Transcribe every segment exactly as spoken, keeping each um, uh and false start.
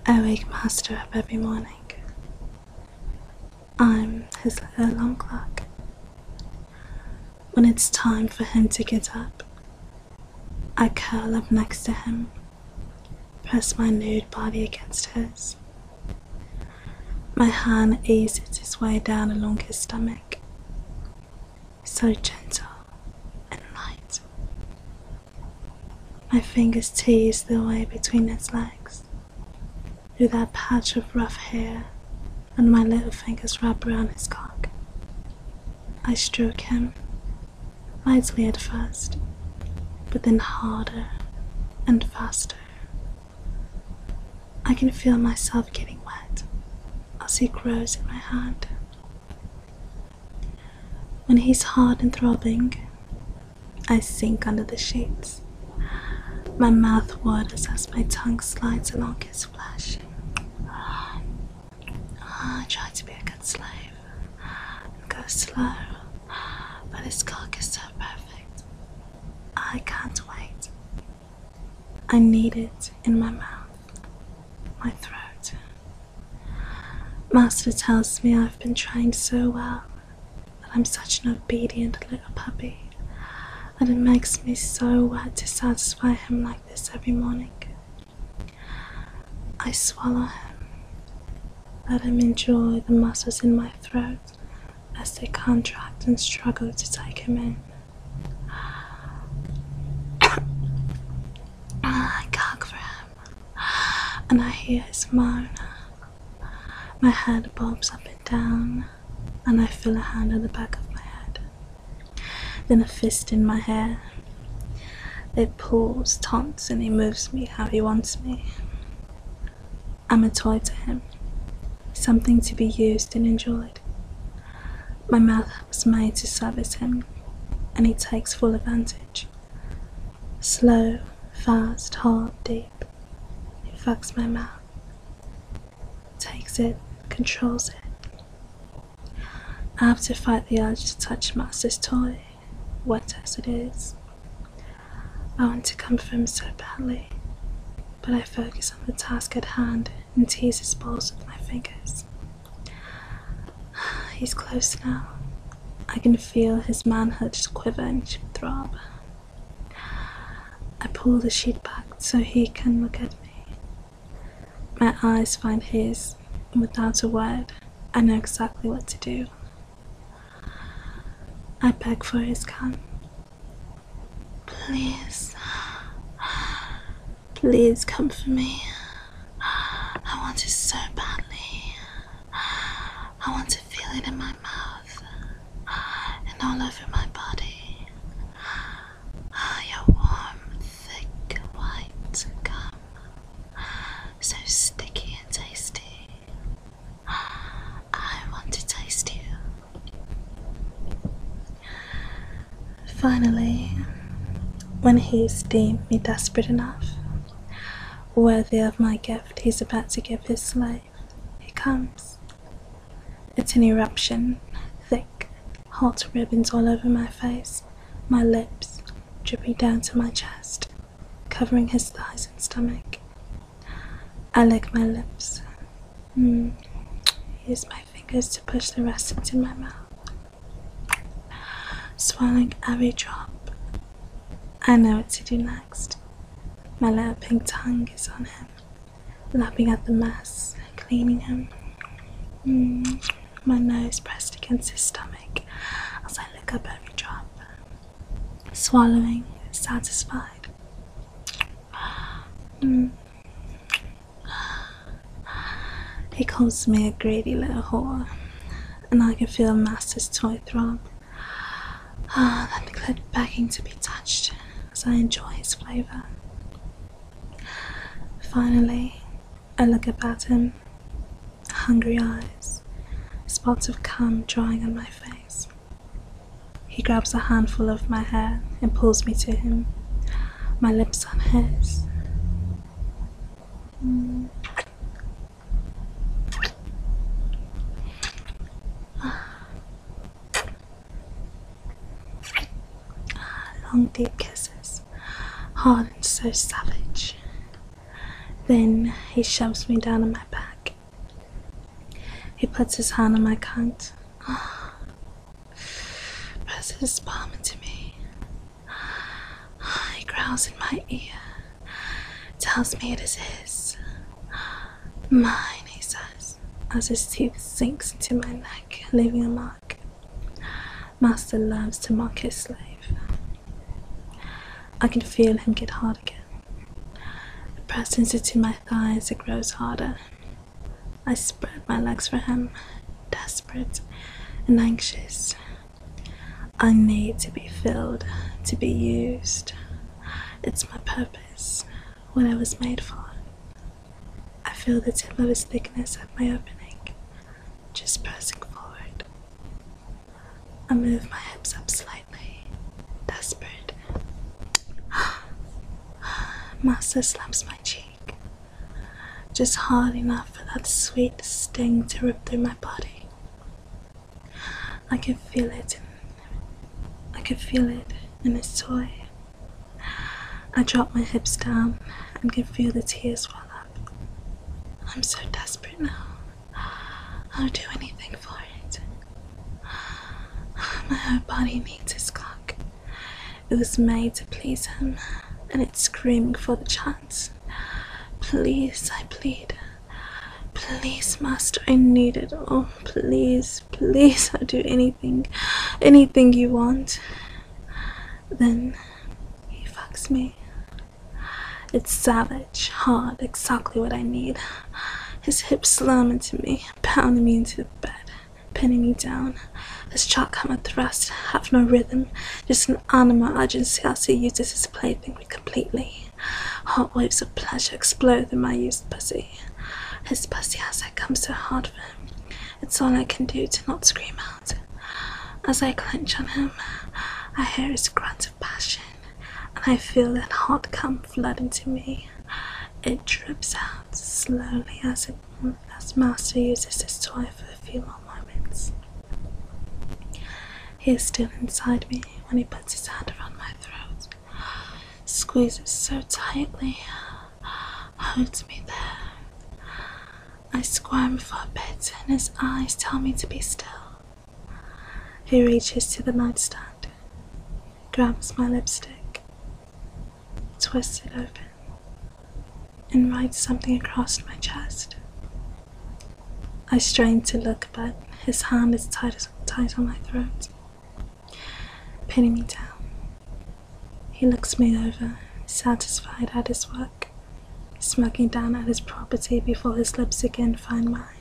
I wake Master up every morning. I'm his little alarm clock. When it's time for him to get up, I curl up next to him, press my nude body against his. My hand eases its way down along his stomach, so gentle and light. My fingers tease their way between his legs, through that patch of rough hair, and my little fingers wrap around his cock. I stroke him, lightly at first, but then harder and faster. I can feel myself getting wet as he grows in my hand. When he's hard and throbbing, I sink under the sheets. My mouth waters as my tongue slides along his flesh. I try to be a good slave and go slow, but his cock is so perfect. I can't wait. I need it in my mouth, my throat. Master tells me I've been trained so well, that I'm such an obedient little puppy, and it makes me so wet to satisfy him like this every morning. I swallow him, let him enjoy the muscles in my throat as they contract and struggle to take him in. I gag for him, and I hear his moan. My head bobs up and down, and I feel a hand on the back of my head, then a fist in my hair. It pulls, taunts, and he moves me how he wants me. I'm a toy to him, something to be used and enjoyed. My mouth was made to service him, and he takes full advantage. Slow, fast, hard, deep. He fucks my mouth, takes it, controls it. I have to fight the urge to touch Master's toy, wet as it is. I want to come for him so badly, but I focus on the task at hand and tease his balls with my fingers. He's close now. I can feel his manhood quiver and throb. I pull the sheet back so he can look at me. My eyes find his, and without a word, I know exactly what to do. I beg for his cum. Please, please come for me. I want it so badly. I want to feel it in my mouth and all over my body. Your warm, thick, white cum, so sticky and tasty. I want to taste you. Finally, when he's deemed me desperate enough, worthy of my gift he's about to give his slave, he comes. It's an eruption, thick, hot ribbons all over my face, my lips dripping down to my chest, covering his thighs and stomach. I lick my lips. Mm. Use my fingers to push the rest into my mouth, swallowing every drop. I know what to do next. My little pink tongue is on him, lapping at the mess, cleaning him. Mm. My nose pressed against his stomach as I lick up every drop, swallowing, satisfied. Mm. He calls me a greedy little whore, and I can feel Master's toy throb. Ah, that clit begging to be touched as I enjoy his flavour. Finally, I look up at him, hungry eyes, spots of cum drying on my face. He grabs a handful of my hair and pulls me to him, my lips on his. Mm. Long deep kisses, hard and so savage. Then he shoves me down on my back. He puts his hand on my cunt, presses his palm into me. He growls in my ear, tells me it is his. Mine, he says, as his teeth sinks into my neck, leaving a mark. Master loves to mock his slave. I can feel him get hard again. It presses into my thighs, it grows harder. I spread my legs for him, desperate and anxious. I need to be filled, to be used. It's my purpose, what I was made for. I feel the tip of his thickness at my opening, just pressing forward. I move my hips up slightly, desperate. Master slaps my cheek, just hard enough for that sweet sting to rip through my body. I can feel it in, I can feel it in his toy. I drop my hips down and can feel the tears well up. I'm so desperate now. I'll do anything for it. My whole body needs his cock. It was made to please him, and it's screaming for the chance. Please, I plead. Please, master, I need it. Oh, please, please, I'll do anything, anything you want. Then he fucks me. It's savage, hard, exactly what I need. His hips slam into me, pounding me into the bed, pinning me down. His jackhammer thrust have no rhythm, just an animal urgency as he uses his plaything completely. Hot waves of pleasure explode in my used pussy. His pussy as I come so hard for him. It's all I can do to not scream out. As I clench on him, I hear his grunt of passion, and I feel that hot cum flood into me. It drips out slowly as it as Master uses his toy for a few more moments. He is still inside me when he puts his hand around my throat, squeezes so tightly, holds me there. I squirm for a bit and his eyes tell me to be still. He reaches to the nightstand, grabs my lipstick, twists it open, and writes something across my chest. I strain to look, but his hand is tight, tight on my throat, pinning me down. He looks me over, satisfied at his work, smoking down at his property before his lips again find mine.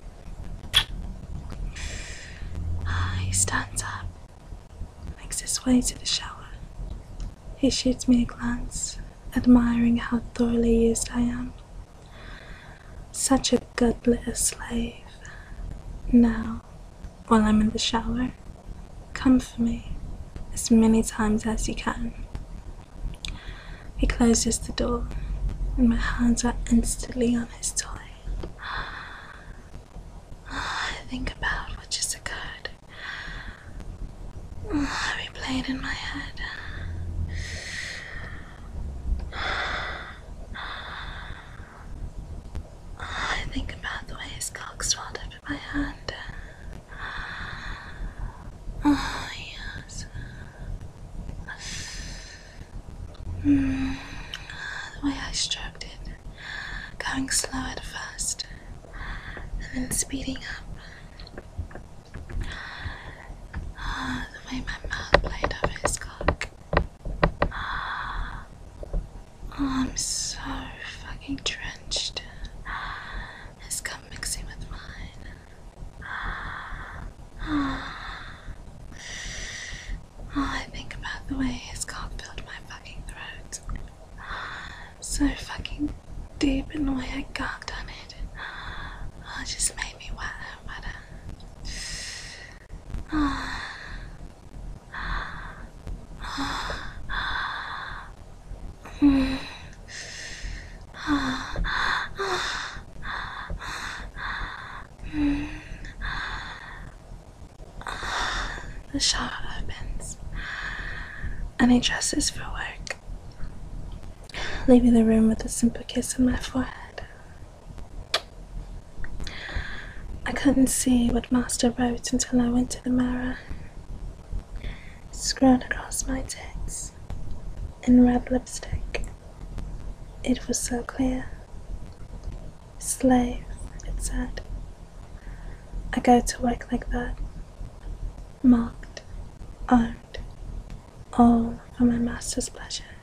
He stands up, makes his way to the shower. He shoots me a glance, admiring how thoroughly used I am. Such a good little slave. Now, while I'm in the shower, come for me as many times as you can. He closes the door, and my hands are instantly on his toy. I think about what just occurred. I replay it in my head. I think about the way his cock swelled up in my hand. Oh, yes. Mm. The way I stroked it, going slow at first, and then speeding up. Oh, the way my mouth played over his cock. Oh, I'm so fucking drenched. His cum mixing with mine. Oh, I think about the way his cock filled my fucking throat. So fucking deep, and the way I gagged on it. Oh, it just made me wetter and wetter. Oh. Oh. Mm. Oh. Mm. The shower opens, and he dresses for work. leaving the room with a simple kiss on my forehead. I couldn't see what Master wrote until I went to the mirror, scrawled across my tits in red lipstick. It was so clear. Slave, it said. I go to work like that, marked, owned, all for my master's pleasure.